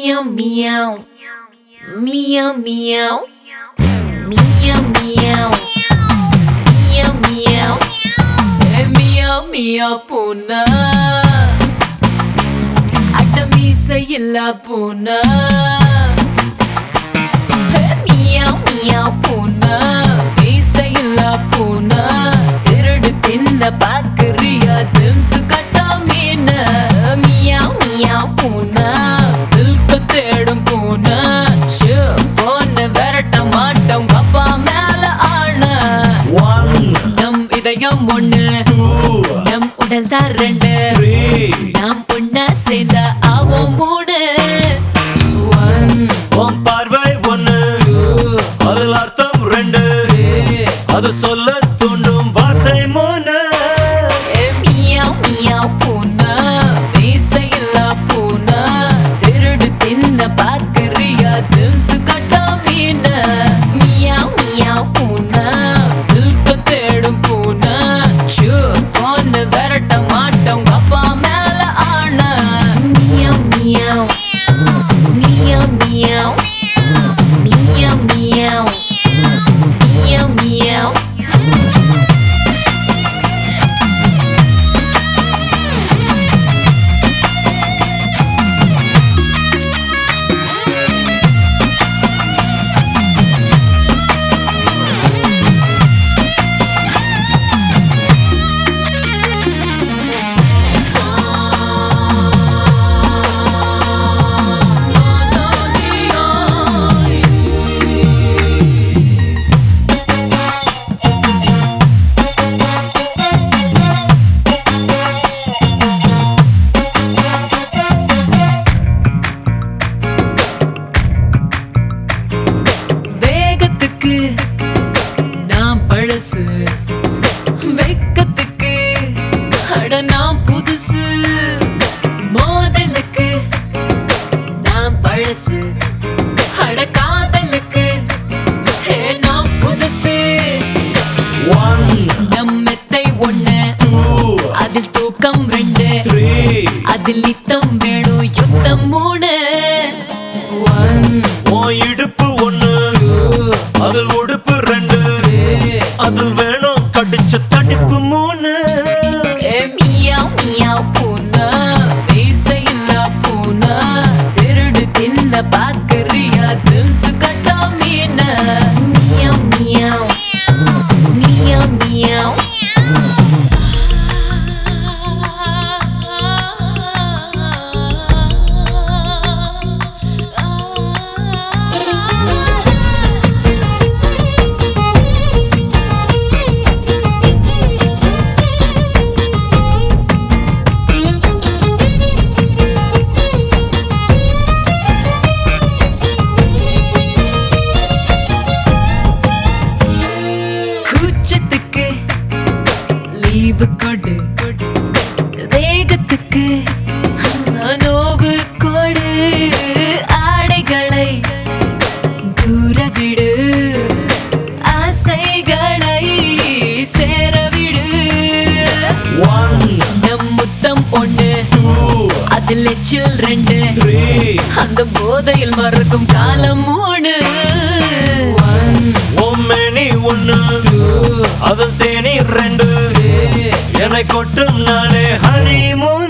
Meow meow, meow meow, meow meow, meow meow, meow meow பூனா அடமீசையில்லா பூனா meow meow பூனா மீசையில்லா பூனா திருடு தின்ன பாக்குறியா திம்சு கட்டா மீன meow meow பூனா தேடும் பூனா போன விரட்ட மாட்டோம் அப்பா மேல ஆன நம் இதயம் ஒண்ணு நம் உடல் தான் ரெண்டு நாம் ஒண்ணா சேர்ந்தா ஆவோம் மூணு பார்வை ஒண்ணு அதில் அர்த்தம் ரெண்டு அது சொல்ல தூண்டும் வார்த்தை மூணு meow meow பூனா மீசையில்லா பூனா திருடு தின்ன பாக்குறியா திம்சு கட்டா மீன meow meow பூனா தேடும் பூனா போன விரட்ட மாட்டோம் அப்பா மேல ஆன meow meow, meow meow, meow meow, meow meow. நாம் பழசு வெக்கத்துக்கு அட நாம் புதுசு மோதலுக்கு நாம் பழசு அட காதலுக்கு நாம் புதுசு நம் மெத்தை ஒண்ணு அதில் தூக்கம் ரெண்டு அதில் நித்தம் வேணும் யுத்தம் மூணு இடுப்பு ஒண்ணு அதில் உடுப்பு ரெண்டு அதில் வேணும் கடிச்ச தடிப்பு மூணு meow meow பூனா மீசையில்லா பூனா திருடு தின்ன பாக்குறியா திம்சு கட்டா மீன meow meow, meow meow. Leave கொடு தேகத்துக்கு நோவு கொடு ஆடைகளை தூர விடு ஆசைகளை சேரவிடு நம் முத்தம் ஒண்ணு அதில் எச்சில் ரெண்டு அந்த போதையில் மறக்கும் காலம் மூணு மேனி ஒண்ணு அதில் தேனி ரெண்டு என்னை கொட்டும் நாளே ஹனிமூன்